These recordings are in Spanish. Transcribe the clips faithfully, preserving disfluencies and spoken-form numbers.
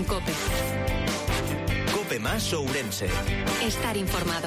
COPE. COPE más Ourense. Estar informado.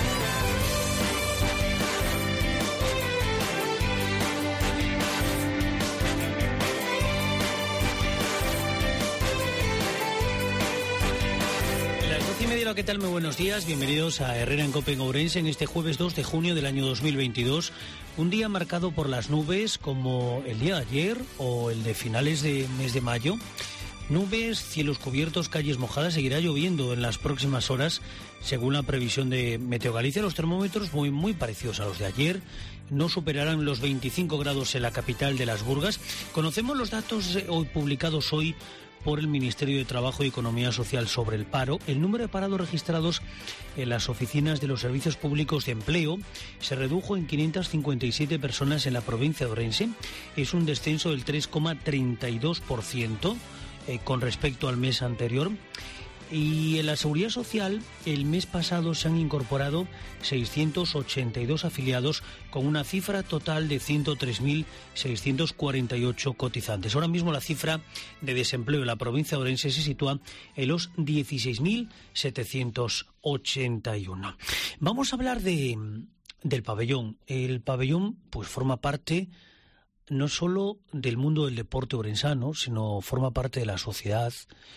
Y media, ¿qué tal? Muy buenos días, bienvenidos a Herrera en COPE en Ourense en este jueves dos de junio del año dos mil veintidós, un día marcado por las nubes como el día de ayer o el de finales de mes de mayo. Nubes, cielos cubiertos, calles mojadas, seguirá lloviendo en las próximas horas según la previsión de Meteo Galicia. Los termómetros muy, muy parecidos a los de ayer, no superarán los veinticinco grados en la capital de Las Burgas. Conocemos los datos hoy publicados hoy por el Ministerio de Trabajo y Economía Social sobre el paro. El número de parados registrados en las oficinas de los servicios públicos de empleo se redujo en quinientas cincuenta y siete personas en la provincia de Ourense. Es un descenso del tres coma treinta y dos por ciento eh, con respecto al mes anterior. Y en la Seguridad Social, el mes pasado se han incorporado seiscientos ochenta y dos afiliados con una cifra total de ciento tres mil seiscientos cuarenta y ocho cotizantes. Ahora mismo la cifra de desempleo en la provincia de Ourense se sitúa en los dieciséis mil setecientos ochenta y uno. Vamos a hablar de, del pabellón. El pabellón pues forma parte no solo del mundo del deporte ourensano, sino forma parte de la sociedad.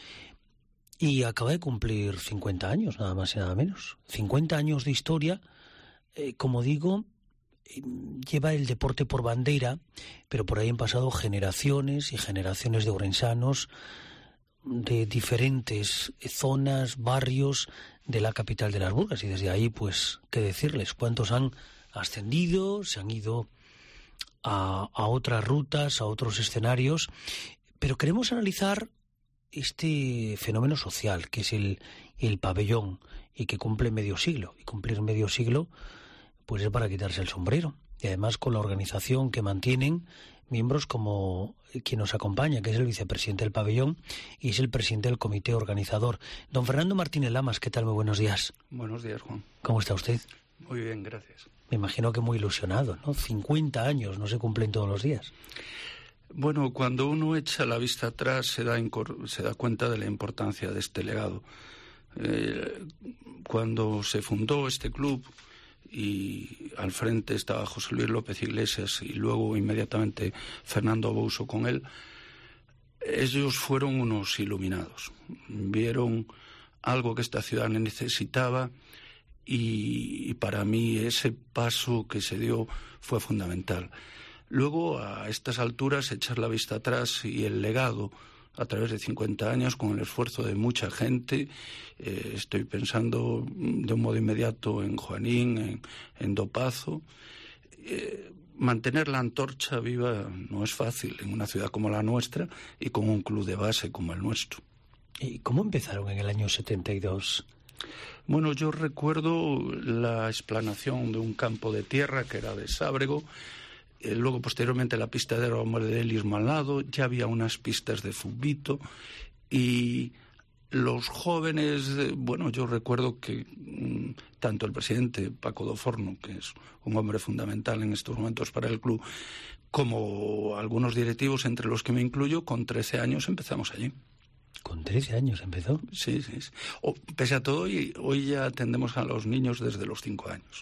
Y acaba de cumplir cincuenta años, nada más y nada menos. cincuenta años de historia, eh, como digo, eh, lleva el deporte por bandera, pero por ahí han pasado generaciones y generaciones de ourensanos de diferentes zonas, barrios de la capital de Las Burgas. Y desde ahí, pues, qué decirles, cuántos han ascendido, se han ido a, a otras rutas, a otros escenarios. Pero queremos analizar este fenómeno social que es el, el pabellón y que cumple medio siglo. Y cumplir medio siglo pues es para quitarse el sombrero. Y además con la organización que mantienen miembros como quien nos acompaña, que es el vicepresidente del pabellón y es el presidente del comité organizador. Don Fernando Martínez Lamas, ¿qué tal? Muy buenos días. Buenos días, Juan. ¿Cómo está usted? Muy bien, gracias. Me imagino que muy ilusionado, ¿no? cincuenta años no se cumplen todos los días. Bueno, cuando uno echa la vista atrás se da, se da cuenta de la importancia de este legado. Eh, cuando se fundó este club y al frente estaba José Luis López Iglesias y luego inmediatamente Fernando Bouso con él, ellos fueron unos iluminados. Vieron algo que esta ciudad necesitaba y, y para mí ese paso que se dio fue fundamental. Luego, a estas alturas, echar la vista atrás y el legado a través de cincuenta años, con el esfuerzo de mucha gente. Eh, estoy pensando de un modo inmediato en Juanín, en, en Dopazo. Eh, mantener la antorcha viva no es fácil en una ciudad como la nuestra y con un club de base como el nuestro. ¿Y cómo empezaron en el año setenta y dos? Bueno, yo recuerdo la explanación de un campo de tierra que era de Sábrego. Luego, posteriormente, la pista de Romero de Elismo al lado, ya había unas pistas de fútbol y los jóvenes, bueno, yo recuerdo que mmm, tanto el presidente Paco do Forno, que es un hombre fundamental en estos momentos para el club, como algunos directivos, entre los que me incluyo, con trece años empezamos allí. ¿Con trece años empezó? Sí, sí. sí. O, pese a todo, hoy, hoy ya atendemos a los niños desde los cinco años.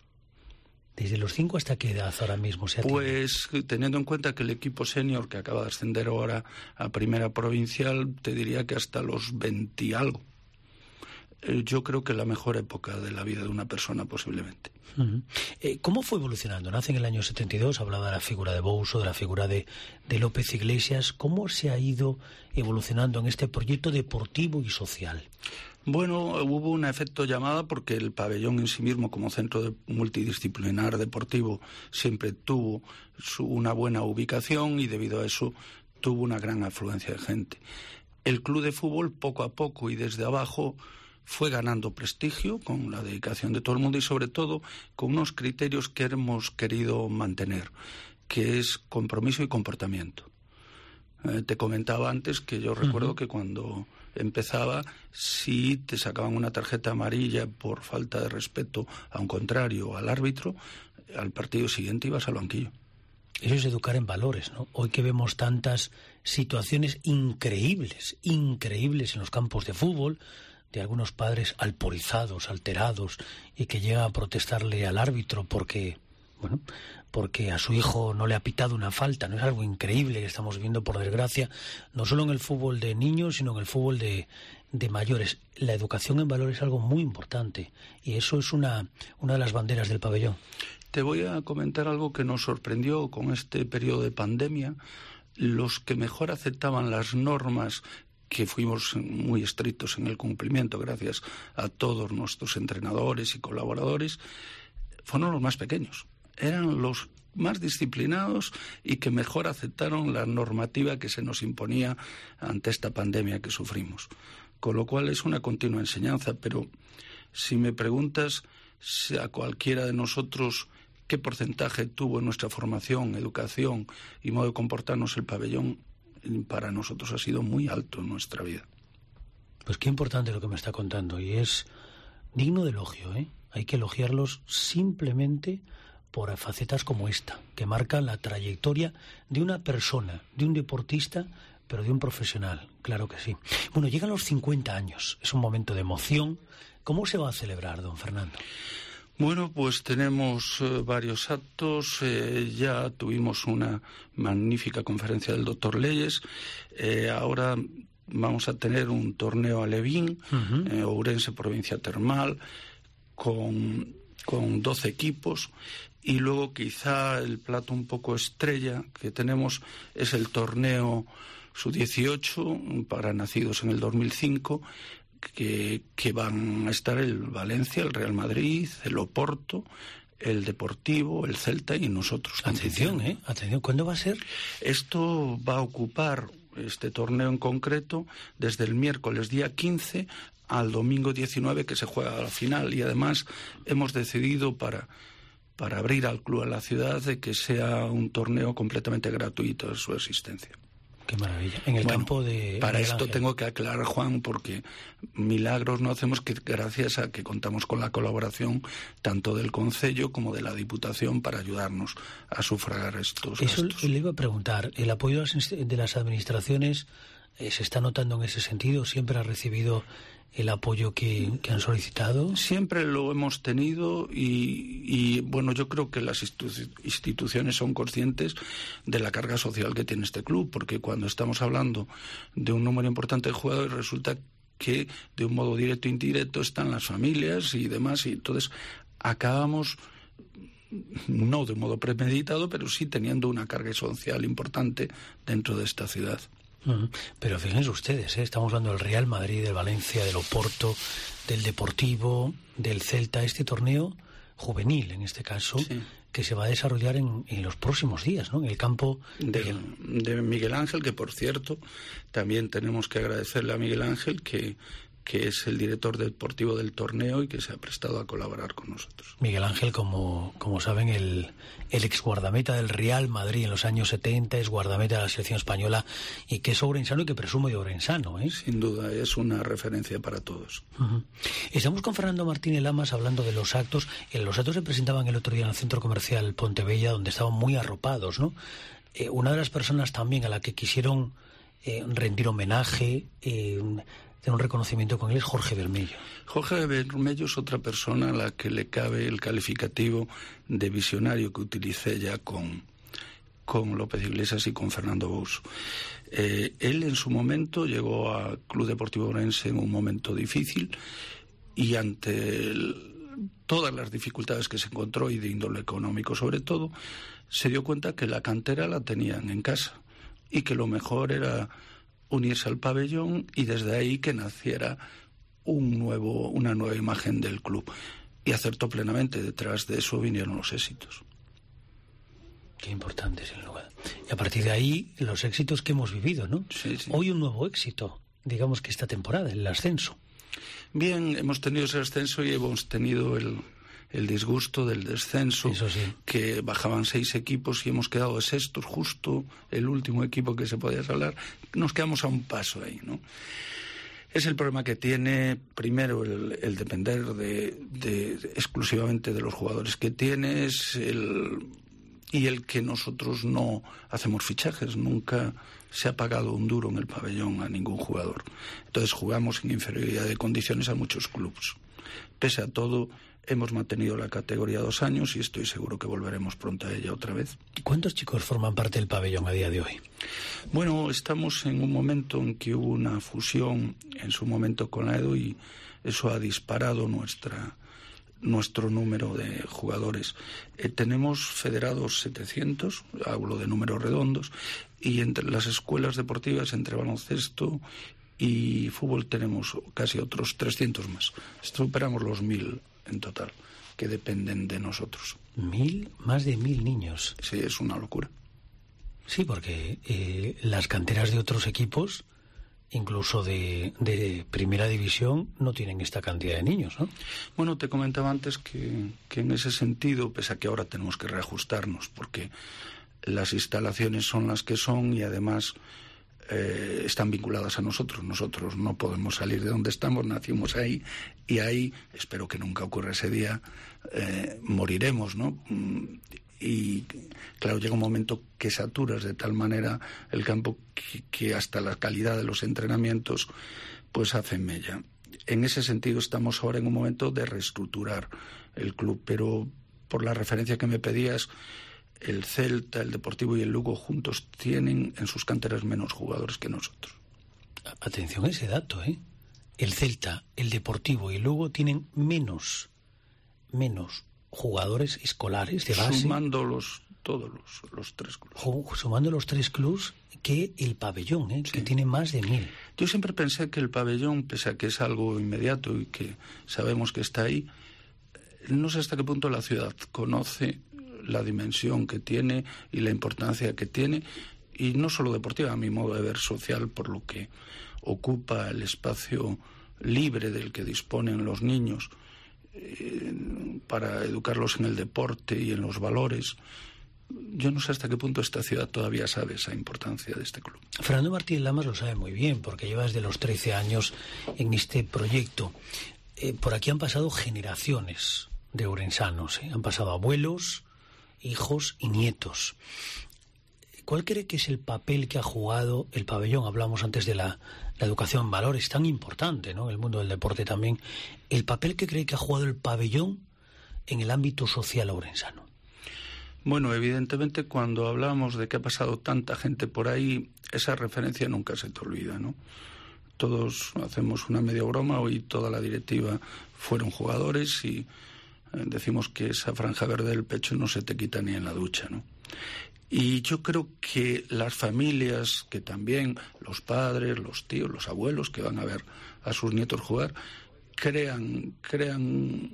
¿Desde los cinco hasta qué edad ahora mismo se atiende? Pues teniendo en cuenta que el equipo senior que acaba de ascender ahora a Primera Provincial, te diría que hasta los veinte y algo. Eh, yo creo que la mejor época de la vida de una persona posiblemente. Uh-huh. Eh, ¿Cómo fue evolucionando? Nace en el año setenta y dos, hablaba de la figura de Bouso, de la figura de, de López Iglesias. ¿Cómo se ha ido evolucionando en este proyecto deportivo y social? Bueno, hubo un efecto llamada porque el pabellón en sí mismo como centro de multidisciplinar deportivo siempre tuvo su, una buena ubicación y debido a eso tuvo una gran afluencia de gente. El club de fútbol poco a poco y desde abajo fue ganando prestigio con la dedicación de todo el mundo y sobre todo con unos criterios que hemos querido mantener, que es compromiso y comportamiento. Eh, te comentaba antes que yo recuerdo uh-huh. que cuando empezaba, si te sacaban una tarjeta amarilla por falta de respeto a un contrario, al árbitro, al partido siguiente ibas al banquillo. Eso es educar en valores, ¿no? Hoy que vemos tantas situaciones increíbles, increíbles en los campos de fútbol, de algunos padres alporizados, alterados, y que llegan a protestarle al árbitro porque, bueno, porque a su hijo no le ha pitado una falta, ¿no? Es algo increíble que estamos viendo, por desgracia, no solo en el fútbol de niños, sino en el fútbol de, de mayores. La educación en valores es algo muy importante, y eso es una, una de las banderas del pabellón. Te voy a comentar algo que nos sorprendió con este periodo de pandemia. Los que mejor aceptaban las normas, que fuimos muy estrictos en el cumplimiento gracias a todos nuestros entrenadores y colaboradores, fueron los más pequeños. Eran los más disciplinados y que mejor aceptaron la normativa que se nos imponía ante esta pandemia que sufrimos. Con lo cual es una continua enseñanza, pero si me preguntas si a cualquiera de nosotros qué porcentaje tuvo en nuestra formación, educación y modo de comportarnos el pabellón, para nosotros ha sido muy alto en nuestra vida. Pues qué importante lo que me está contando, y es digno de elogio, ¿eh? Hay que elogiarlos simplemente por facetas como esta, que marcan la trayectoria de una persona, de un deportista, pero de un profesional, claro que sí. Bueno, llegan los cincuenta años, es un momento de emoción. ¿Cómo se va a celebrar, don Fernando? Bueno, pues tenemos eh, varios actos. Eh, ya tuvimos una magnífica conferencia del doctor Leyes. Eh, ahora vamos a tener un torneo alevín, uh-huh. eh, Ourense Provincia Termal, con, con doce equipos. Y luego quizá el plato un poco estrella que tenemos es el torneo sub dieciocho para nacidos en el dos mil cinco, Que, que van a estar el Valencia, el Real Madrid, el Oporto, el Deportivo, el Celta y nosotros. Atención, ¿eh? Atención, ¿cuándo va a ser? Esto va a ocupar, este torneo en concreto, desde el miércoles día quince al domingo diecinueve, que se juega la final, y además hemos decidido para, para abrir al club a la ciudad de que sea un torneo completamente gratuito de su existencia. Qué maravilla. En el bueno, campo de... Para Miguel esto Ángel. Tengo que aclarar, Juan, porque milagros no hacemos que gracias a que contamos con la colaboración tanto del Concello como de la Diputación para ayudarnos a sufragar estos Eso gastos. Le iba a preguntar, ¿el apoyo de las administraciones eh, se está notando en ese sentido? ¿Siempre ha recibido el apoyo que, que han solicitado? Siempre lo hemos tenido y, y bueno, yo creo que las institu- instituciones son conscientes de la carga social que tiene este club, porque cuando estamos hablando de un número importante de jugadores resulta que de un modo directo e indirecto están las familias y demás, y entonces acabamos, no de un modo premeditado, pero sí teniendo una carga social importante dentro de esta ciudad. Uh-huh. Pero fíjense ustedes, ¿eh? Estamos hablando del Real Madrid, del Valencia, del Oporto, del Deportivo, del Celta, este torneo juvenil en este caso, sí, que se va a desarrollar en, en los próximos días, ¿no? En el campo de, de... de Miguel Ángel, que por cierto también tenemos que agradecerle a Miguel Ángel que que es el director deportivo del torneo y que se ha prestado a colaborar con nosotros. Miguel Ángel, como, como saben, el, el ex guardameta del Real Madrid en los años setenta, es guardameta de la selección española y que es ourensano y que presumo de ourensano, ¿eh? Sin duda, es una referencia para todos. Uh-huh. Estamos con Fernando Martínez Lamas hablando de los actos. En los actos se presentaban el otro día en el Centro Comercial Pontebella, donde estaban muy arropados, ¿no? Eh, una de las personas también a la que quisieron eh, rendir homenaje, eh, tener un reconocimiento con él, es Jorge Bermello. Jorge Bermello es otra persona a la que le cabe el calificativo de visionario que utilicé ya con, con López Iglesias y con Fernando Bouso. Eh, él en su momento llegó al Club Deportivo Ourense en un momento difícil y ante el, todas las dificultades que se encontró y de índole económico sobre todo, se dio cuenta que la cantera la tenían en casa y que lo mejor era unirse al pabellón y desde ahí que naciera un nuevo, una nueva imagen del club. Y acertó plenamente, detrás de eso vinieron los éxitos. Qué importante, sin lugar. Y a partir de ahí, los éxitos que hemos vivido, ¿no? Sí, sí. Hoy un nuevo éxito, digamos que esta temporada, el ascenso. Bien, hemos tenido ese ascenso y hemos tenido el... el disgusto del descenso, eso sí, que bajaban seis equipos y hemos quedado de sextos, justo el último equipo que se podía salvar. Nos quedamos a un paso ahí, ¿no? Es el problema que tiene, primero, el, el depender de, de, exclusivamente de los jugadores que tienes, el, y el que nosotros no hacemos fichajes, nunca se ha pagado un duro en el pabellón a ningún jugador. Entonces jugamos en inferioridad de condiciones a muchos clubes. Pese a todo, hemos mantenido la categoría dos años y estoy seguro que volveremos pronto a ella otra vez. ¿Cuántos chicos forman parte del pabellón a día de hoy? Bueno, estamos en un momento en que hubo una fusión en su momento con la Edo y eso ha disparado nuestra... nuestro número de jugadores. Eh, tenemos federados setecientos, hablo de números redondos, y entre las escuelas deportivas, entre baloncesto y fútbol, tenemos casi otros trescientos más. Superamos los mil en total, que dependen de nosotros. ¿Mil? Más de mil niños. Sí, es una locura. Sí, porque eh, las canteras de otros equipos, incluso de, de primera división, no tienen esta cantidad de niños, ¿no? Bueno, te comentaba antes que, que en ese sentido, pese a que ahora tenemos que reajustarnos, porque las instalaciones son las que son y además eh, están vinculadas a nosotros. Nosotros no podemos salir de donde estamos, nacimos ahí y ahí, espero que nunca ocurra ese día, eh, moriremos, ¿no? Y claro, llega un momento que saturas de tal manera el campo que, que hasta la calidad de los entrenamientos pues hace mella. En ese sentido estamos ahora en un momento de reestructurar el club, pero por la referencia que me pedías, el Celta, el Deportivo y el Lugo juntos tienen en sus canteras menos jugadores que nosotros. Atención a ese dato, ¿eh? El Celta, el Deportivo y el Lugo tienen menos, menos jugadores escolares de base, sumando los, todos los, los tres clubes, sumando los tres clubes, que el pabellón, ¿eh? Sí. Que tiene más de mil. Yo siempre pensé que el pabellón, pese a que es algo inmediato y que sabemos que está ahí, no sé hasta qué punto la ciudad conoce la dimensión que tiene y la importancia que tiene, y no solo deportiva, a mi modo de ver social, por lo que ocupa el espacio libre del que disponen los niños para educarlos en el deporte y en los valores. Yo no sé hasta qué punto esta ciudad todavía sabe esa importancia de este club. Fernando Martínez Lamas lo sabe muy bien, porque lleva desde los trece años en este proyecto. Eh, por aquí han pasado generaciones de ourensanos, ¿eh? Han pasado abuelos, hijos y nietos. ¿Cuál cree que es el papel que ha jugado el pabellón? Hablamos antes de la, la educación en valores, tan importante, ¿no? El mundo del deporte también. ¿El papel que cree que ha jugado el pabellón en el ámbito social ourensano? Bueno, evidentemente cuando hablamos de que ha pasado tanta gente por ahí, esa referencia nunca se te olvida, ¿no? Todos hacemos una media broma, hoy toda la directiva fueron jugadores y eh, decimos que esa franja verde del pecho no se te quita ni en la ducha, ¿no? Y yo creo que las familias, que también los padres, los tíos, los abuelos que van a ver a sus nietos jugar, crean, crean,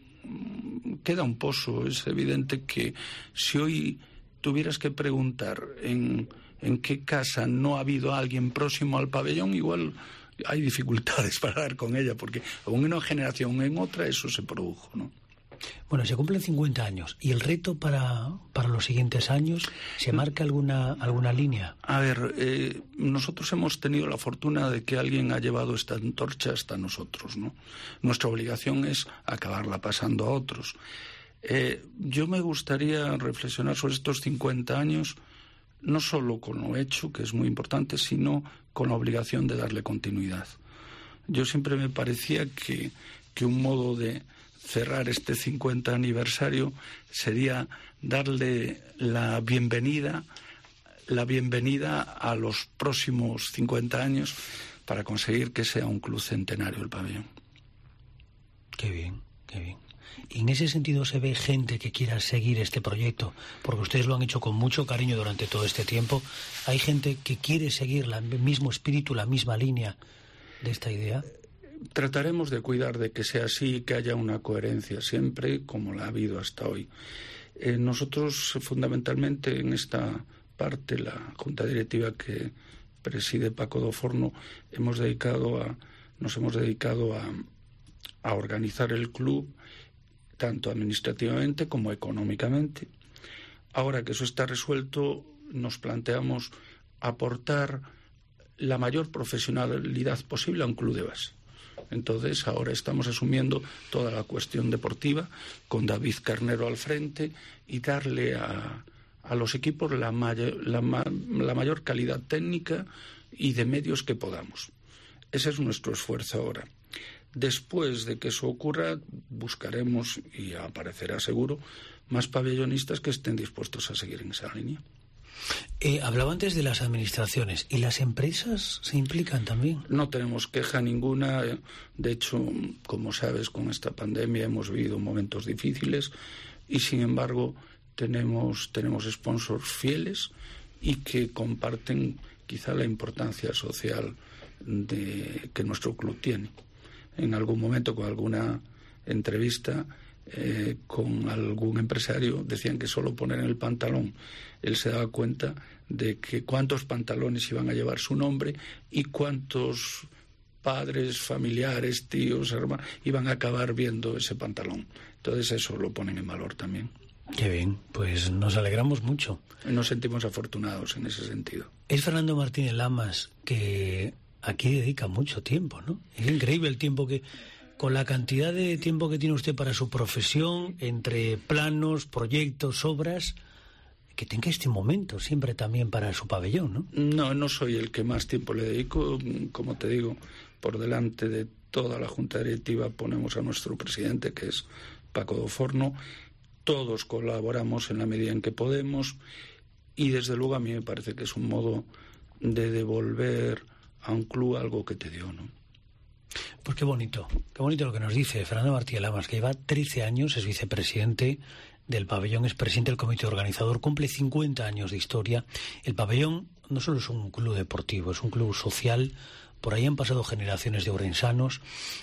queda un pozo. Es evidente que si hoy tuvieras que preguntar en, en qué casa no ha habido alguien próximo al pabellón, igual hay dificultades para dar con ella, porque en una generación o en otra eso se produjo, ¿no? Bueno, se cumplen cincuenta años. ¿Y el reto para, para los siguientes años? ¿Se marca alguna, alguna línea? A ver, eh, nosotros hemos tenido la fortuna de que alguien ha llevado esta antorcha hasta nosotros, ¿no? Nuestra obligación es acabarla pasando a otros. Eh, yo me gustaría reflexionar sobre estos cincuenta años, no solo con lo hecho, que es muy importante, sino con la obligación de darle continuidad. Yo siempre me parecía que, que un modo de cerrar este cincuenta aniversario sería darle la bienvenida, la bienvenida a los próximos cincuenta años para conseguir que sea un club centenario el pabellón. Qué bien, qué bien. Y en ese sentido se ve gente que quiera seguir este proyecto, porque ustedes lo han hecho con mucho cariño durante todo este tiempo. ¿Hay gente que quiere seguir el mismo espíritu, la misma línea de esta idea? Trataremos de cuidar de que sea así, que haya una coherencia siempre, como la ha habido hasta hoy. Eh, nosotros, fundamentalmente, en esta parte, la Junta Directiva que preside Paco do Forno, hemos dedicado a, nos hemos dedicado a, a organizar el club, tanto administrativamente como económicamente. Ahora que eso está resuelto, nos planteamos aportar la mayor profesionalidad posible a un club de base. Entonces ahora estamos asumiendo toda la cuestión deportiva con David Carnero al frente y darle a, a los equipos la, mayor, la, la mayor calidad técnica y de medios que podamos. Ese es nuestro esfuerzo ahora. Después de que eso ocurra, buscaremos, y aparecerá seguro, más pabellonistas que estén dispuestos a seguir en esa línea. Eh, hablaba antes de las administraciones. ¿Y las empresas se implican también? No tenemos queja ninguna. De hecho, como sabes, con esta pandemia hemos vivido momentos difíciles y, sin embargo, tenemos, tenemos sponsors fieles y que comparten quizá la importancia social de, que nuestro club tiene. En algún momento, con alguna entrevista eh, con algún empresario, decían que solo poner en el pantalón él se daba cuenta de que cuántos pantalones iban a llevar su nombre y cuántos padres, familiares, tíos, hermanos iban a acabar viendo ese pantalón. Entonces eso lo ponen en valor también. Qué bien, pues nos alegramos mucho. Nos sentimos afortunados en ese sentido. Es Fernando Martínez Lamas, que aquí dedica mucho tiempo, ¿no? Es increíble el tiempo que... Con la cantidad de tiempo que tiene usted para su profesión, entre planos, proyectos, obras, que tenga este momento siempre también para su pabellón, ¿no? No, no soy el que más tiempo le dedico. Como te digo, por delante de toda la Junta Directiva ponemos a nuestro presidente, que es Paco do Forno. Todos colaboramos en la medida en que podemos y, desde luego, a mí me parece que es un modo de devolver a un club algo que te dio, ¿no? Pues qué bonito, qué bonito lo que nos dice Fernando Martínez Lamas, que lleva trece años, es vicepresidente del pabellón, es presidente del comité organizador, cumple cincuenta años de historia. El pabellón no solo es un club deportivo, es un club social, por ahí han pasado generaciones de ourensanos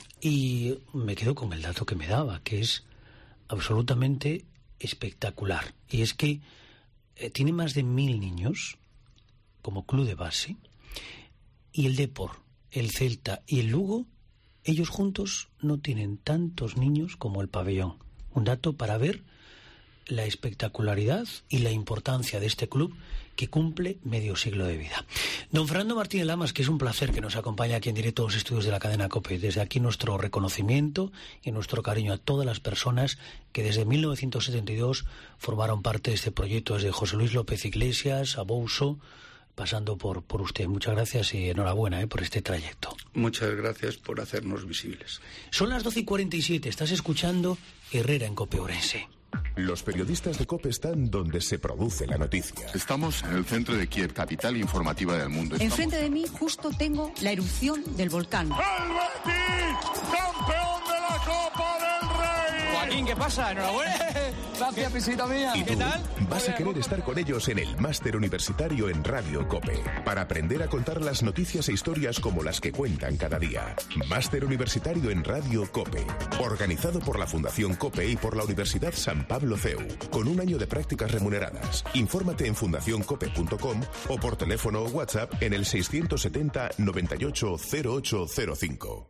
y me quedo con el dato que me daba, que es absolutamente espectacular. Y es que eh, tiene más de mil niños como club de base y el Depor, el Celta y el Lugo, ellos juntos no tienen tantos niños como el pabellón. Un dato para ver la espectacularidad y la importancia de este club que cumple medio siglo de vida. Don Fernando Martínez Lamas, que es un placer que nos acompañe aquí en directo a los estudios de la cadena COPE. Desde aquí nuestro reconocimiento y nuestro cariño a todas las personas que desde mil novecientos setenta y dos formaron parte de este proyecto, desde José Luis López Iglesias a Bouso, pasando por, por usted. Muchas gracias y enhorabuena eh, por este trayecto. Muchas gracias por hacernos visibles. Son las doce y cuarenta y siete. Estás escuchando Herrera en COPE Ourense. Los periodistas de COPE están donde se produce la noticia. Estamos en el centro de Kiev, capital informativa del mundo. Estamos... Enfrente de mí justo tengo la erupción del volcán. ¡El Betis, campeón de la Copa del Rey! Joaquín, ¿qué pasa? Enhorabuena. Gracias, pisita mía. ¿Y tú? ¿Qué tal? Vas a querer estar con ellos en el Máster Universitario en Radio COPE para aprender a contar las noticias e historias como las que cuentan cada día. Máster Universitario en Radio COPE, organizado por la Fundación COPE y por la Universidad San Pablo C E U, con un año de prácticas remuneradas. Infórmate en fundación cope punto com o por teléfono o WhatsApp en el seiscientos setenta, noventa y ocho, cero ocho cero cinco.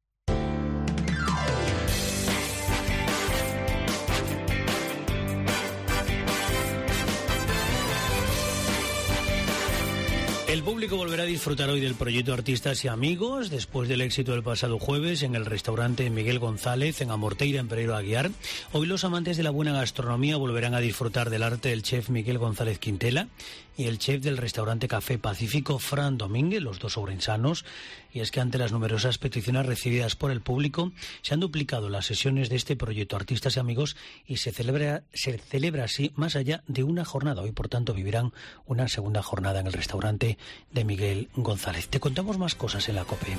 El público volverá a disfrutar hoy del proyecto Artistas y Amigos después del éxito del pasado jueves en el restaurante Miguel González en Amorteira, en Pereiro Aguiar. Hoy los amantes de la buena gastronomía volverán a disfrutar del arte del chef Miguel González Quintela y el chef del restaurante Café Pacífico, Fran Domínguez, los dos ourensanos. Y es que ante las numerosas peticiones recibidas por el público, se han duplicado las sesiones de este proyecto Artistas y Amigos y se celebra, se celebra así más allá de una jornada. Hoy, por tanto, vivirán una segunda jornada en el restaurante de Miguel González. Te contamos más cosas en la COPE.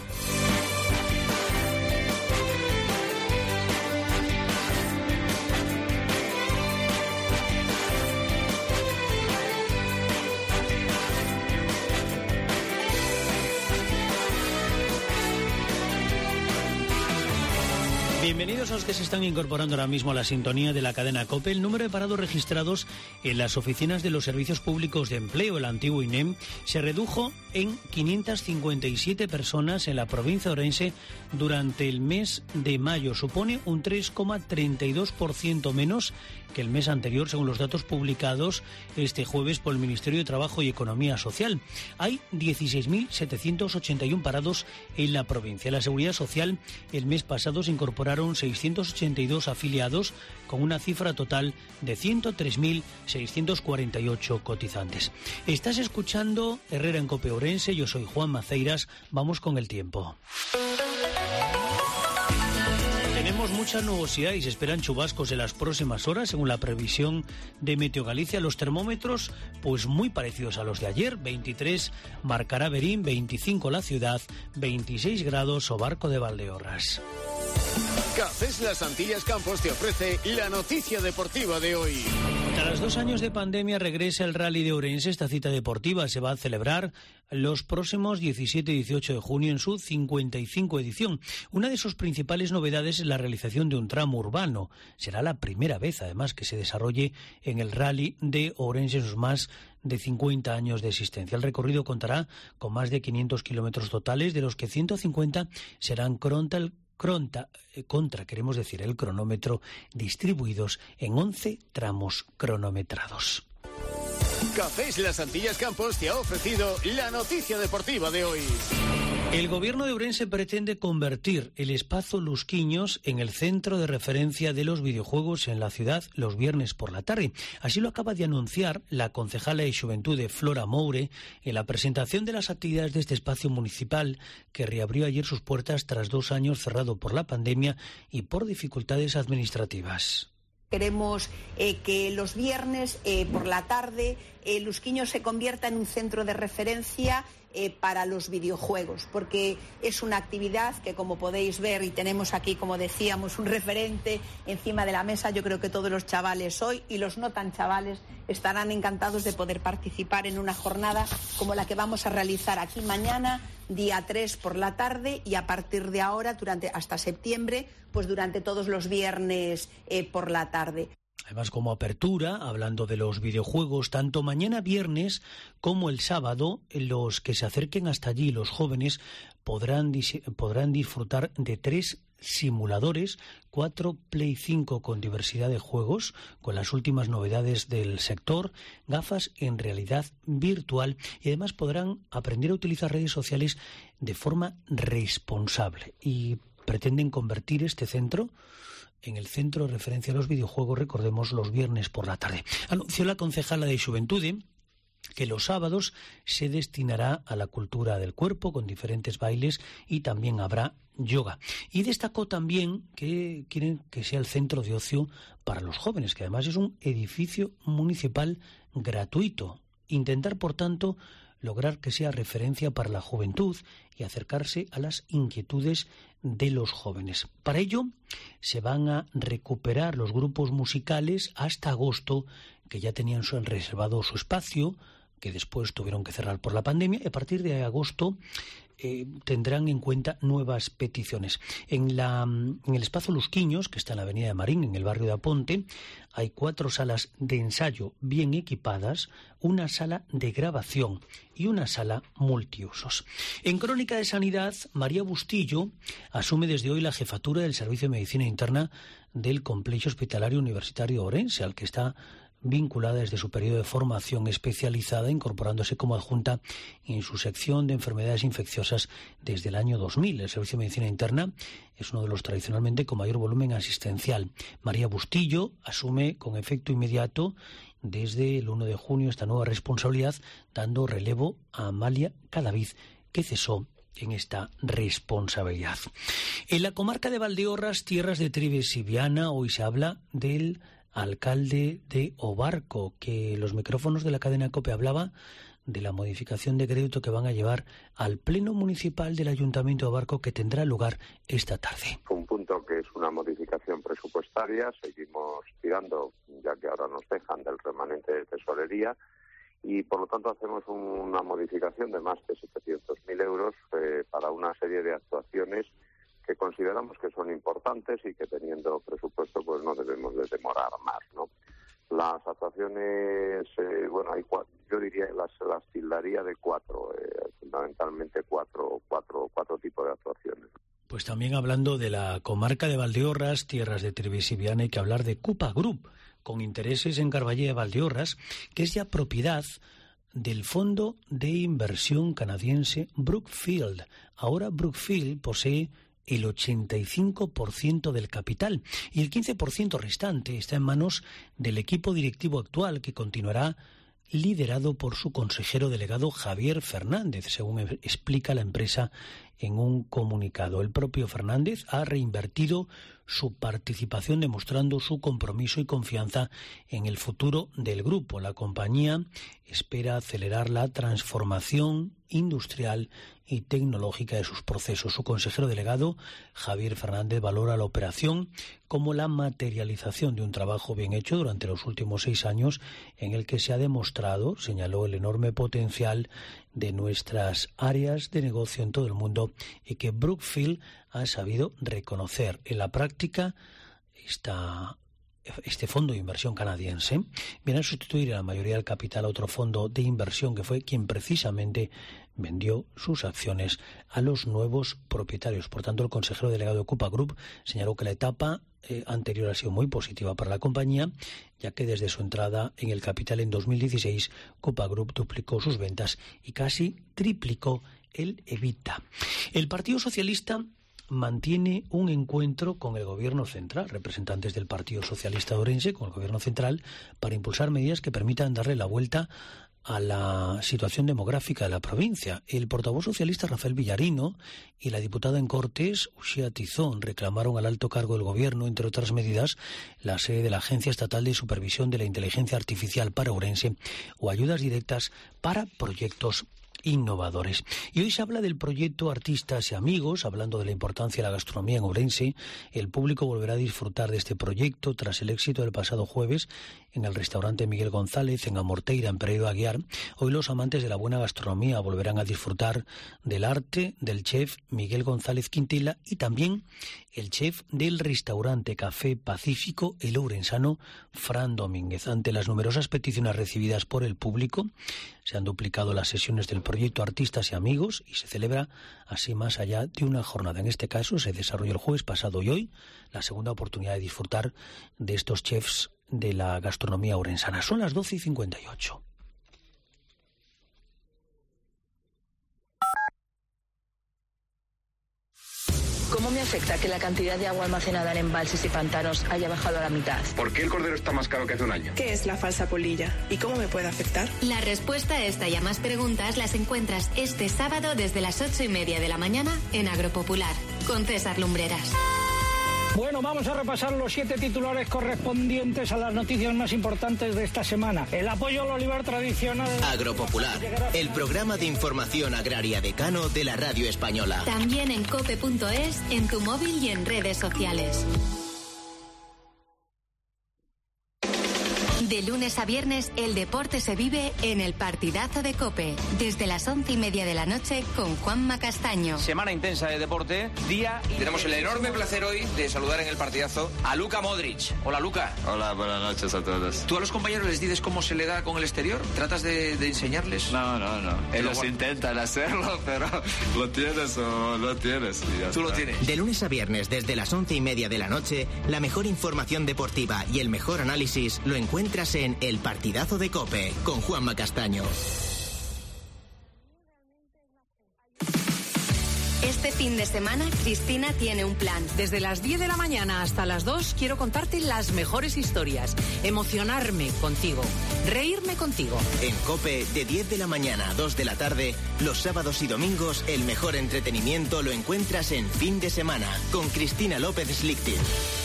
Bienvenidos a los que se están incorporando ahora mismo a la sintonía de la cadena COPE. El número de parados registrados en las oficinas de los servicios públicos de empleo, el antiguo I N E M, se redujo en quinientas cincuenta y siete personas en la provincia de Ourense durante el mes de mayo. Supone un tres coma treinta y dos por ciento menos que el mes anterior, según los datos publicados este jueves por el Ministerio de Trabajo y Economía Social. Hay dieciséis mil setecientos ochenta y uno parados en la provincia. La Seguridad Social el mes pasado se incorporaron registraron seiscientos ochenta y dos afiliados con una cifra total de ciento tres mil seiscientos cuarenta y ocho cotizantes. Estás escuchando Herrera en Cope Ourense, yo soy Juan Maceiras, vamos con el tiempo. Tenemos mucha nubosidad y se esperan chubascos en las próximas horas, según la previsión de Meteo Galicia. Los termómetros, pues muy parecidos a los de ayer. veintitrés marcará Verín, veinticinco la ciudad, veintiséis grados o Barco de Valdeorras. Cafés Las Antillas Campos te ofrece la noticia deportiva de hoy. Tras dos años de pandemia regresa el Rally de Ourense. Esta cita deportiva se va a celebrar los próximos diecisiete y dieciocho de junio en su cincuenta y cinco edición. Una de sus principales novedades es la realización de un tramo urbano. Será la primera vez, además, que se desarrolle en el Rally de Ourense en sus más de cincuenta años de existencia. El recorrido contará con más de quinientos kilómetros totales, de los que ciento cincuenta serán frontal Cronta, contra, queremos decir, el cronómetro, distribuidos en once tramos cronometrados. Cafés Las Antillas Campos te ha ofrecido la noticia deportiva de hoy. El gobierno de Ourense pretende convertir el Espazo Lusquiños en el centro de referencia de los videojuegos en la ciudad los viernes por la tarde. Así lo acaba de anunciar la concejala de Xuventude, Flora Moure, en la presentación de las actividades de este espacio municipal que reabrió ayer sus puertas tras dos años cerrado por la pandemia y por dificultades administrativas. Queremos eh, que los viernes eh, por la tarde eh, Lusquiños se convierta en un centro de referencia eh, para los videojuegos, porque es una actividad que, como podéis ver, y tenemos aquí, como decíamos, un referente encima de la mesa. Yo creo que todos los chavales hoy y los no tan chavales estarán encantados de poder participar en una jornada como la que vamos a realizar aquí mañana, día tres por la tarde, y a partir de ahora, durante hasta septiembre, pues durante todos los viernes eh, por la tarde. Además, como apertura, hablando de los videojuegos, tanto mañana viernes como el sábado, los que se acerquen hasta allí, los jóvenes, podrán, podrán disfrutar de tres simuladores, cuatro Play cinco con diversidad de juegos, con las últimas novedades del sector, gafas en realidad virtual, y además podrán aprender a utilizar redes sociales de forma responsable. Y pretenden convertir este centro en el centro de referencia a los videojuegos, recordemos, los viernes por la tarde. Anunció la concejala de Xuventude que los sábados se destinará a la cultura del cuerpo con diferentes bailes y también habrá yoga. Y destacó también que quieren que sea el centro de ocio para los jóvenes, que además es un edificio municipal gratuito. Intentar, por tanto, lograr que sea referencia para la juventud y acercarse a las inquietudes de los jóvenes. Para ello, se van a recuperar los grupos musicales hasta agosto, que ya tenían reservado su espacio, que después tuvieron que cerrar por la pandemia, y a partir de agosto eh, tendrán en cuenta nuevas peticiones. En, la, en el Espazo Lusquiños, que está en la avenida de Marín, en el barrio de Aponte, hay cuatro salas de ensayo bien equipadas, una sala de grabación y una sala multiusos. En Crónica de Sanidad, María Bustillo asume desde hoy la jefatura del Servicio de Medicina Interna del Complejo Hospitalario Universitario de Ourense, al que está vinculada desde su periodo de formación especializada, incorporándose como adjunta en su sección de enfermedades infecciosas desde el año dos mil. El Servicio de Medicina Interna es uno de los tradicionalmente con mayor volumen asistencial. María Bustillo asume con efecto inmediato desde el uno de junio esta nueva responsabilidad, dando relevo a Amalia Cadavid, que cesó en esta responsabilidad. En la comarca de Valdeorras, tierras de Trives y Viana, hoy se habla del alcalde de Obarco, que los micrófonos de la cadena COPE hablaba de la modificación de crédito que van a llevar al Pleno Municipal del Ayuntamiento de Obarco, que tendrá lugar esta tarde. Un punto que es una modificación presupuestaria, seguimos tirando, ya que ahora nos dejan del remanente de tesorería, y por lo tanto hacemos una modificación de más de setecientos mil euros eh, para una serie de actuaciones que consideramos que son importantes y que teniendo presupuesto pues no debemos de demorar más, ¿no? Las actuaciones, eh, bueno, hay cuatro, yo diría las, las tildaría de cuatro, eh, fundamentalmente cuatro, cuatro, cuatro tipos de actuaciones. Pues también hablando de la comarca de Valdeorras, tierras de Trives y Viana, hay que hablar de Cupa Group, con intereses en Carballé de Valdeorras, que es ya propiedad del fondo de inversión canadiense Brookfield. Ahora Brookfield posee el ochenta y cinco por ciento del capital y el quince por ciento restante está en manos del equipo directivo actual, que continuará liderado por su consejero delegado Javier Fernández, según explica la empresa en un comunicado. El propio Fernández ha reinvertido su participación, demostrando su compromiso y confianza en el futuro del grupo. La compañía espera acelerar la transformación industrial y tecnológica de sus procesos. Su consejero delegado, Javier Fernández, valora la operación como la materialización de un trabajo bien hecho durante los últimos seis años, en el que se ha demostrado, señaló, el enorme potencial de nuestras áreas de negocio en todo el mundo y que Brookfield ha sabido reconocer. En la práctica, esta Este fondo de inversión canadiense viene a sustituir en la mayoría del capital a otro fondo de inversión que fue quien precisamente vendió sus acciones a los nuevos propietarios. Por tanto, el consejero delegado de Coupa Group señaló que la etapa eh, anterior ha sido muy positiva para la compañía, ya que desde su entrada en el capital en dos mil dieciséis, Coupa Group duplicó sus ventas y casi triplicó el EBITDA. El Partido Socialista mantiene un encuentro con el Gobierno central, representantes del Partido Socialista de Ourense, con el Gobierno central, para impulsar medidas que permitan darle la vuelta a la situación demográfica de la provincia. El portavoz socialista Rafael Villarino y la diputada en Cortes, Uxía Tizón, reclamaron al alto cargo del Gobierno, entre otras medidas, la sede de la Agencia Estatal de Supervisión de la Inteligencia Artificial para Ourense o ayudas directas para proyectos innovadores. Y hoy se habla del proyecto Artistas y Amigos, hablando de la importancia de la gastronomía en Ourense. El público volverá a disfrutar de este proyecto tras el éxito del pasado jueves en el restaurante Miguel González, en Amorteira, en Pereiro Aguiar. Hoy los amantes de la buena gastronomía volverán a disfrutar del arte del chef Miguel González Quintela y también el chef del restaurante Café Pacífico, el ourensano Fran Domínguez. Ante las numerosas peticiones recibidas por el público, se han duplicado las sesiones del proyecto Artistas y Amigos y se celebra así más allá de una jornada. En este caso se desarrolló el jueves pasado y hoy la segunda oportunidad de disfrutar de estos chefs de la gastronomía ourensana. Son las doce y cincuenta y ocho. ¿Cómo me afecta que la cantidad de agua almacenada en embalses y pantanos haya bajado a la mitad? ¿Por qué el cordero está más caro que hace un año? ¿Qué es la falsa polilla? ¿Y cómo me puede afectar? La respuesta a esta y a más preguntas las encuentras este sábado desde las ocho y media de la mañana en Agropopular, con César Lumbreras. Bueno, vamos a repasar los siete titulares correspondientes a las noticias más importantes de esta semana. El apoyo al olivar tradicional. Agropopular, el programa de información agraria decano de la radio española. También en cope punto es, en tu móvil y en redes sociales. De lunes a viernes, el deporte se vive en el partidazo de COPE. Desde las once y media de la noche con Juanma Castaño. Semana intensa de deporte, día... Tenemos el enorme placer hoy de saludar en el partidazo a Luka Modric. Hola, Luka. Hola, buenas noches a todos. ¿Tú a los compañeros les dices cómo se le da con el exterior? ¿Tratas de, de enseñarles? No, no, no. Ellos lo... intentan hacerlo, pero lo tienes o lo tienes. Y ya Tú está. lo tienes. De lunes a viernes, desde las once y media de la noche, la mejor información deportiva y el mejor análisis lo encuentras en El Partidazo de COPE, con Juanma Castaño. Este fin de semana, Cristina tiene un plan. Desde las diez de la mañana hasta las dos quiero contarte las mejores historias, emocionarme contigo, reírme contigo. En COPE, de diez de la mañana a dos de la tarde, los sábados y domingos, el mejor entretenimiento lo encuentras en Fin de Semana, con Cristina López Slichting.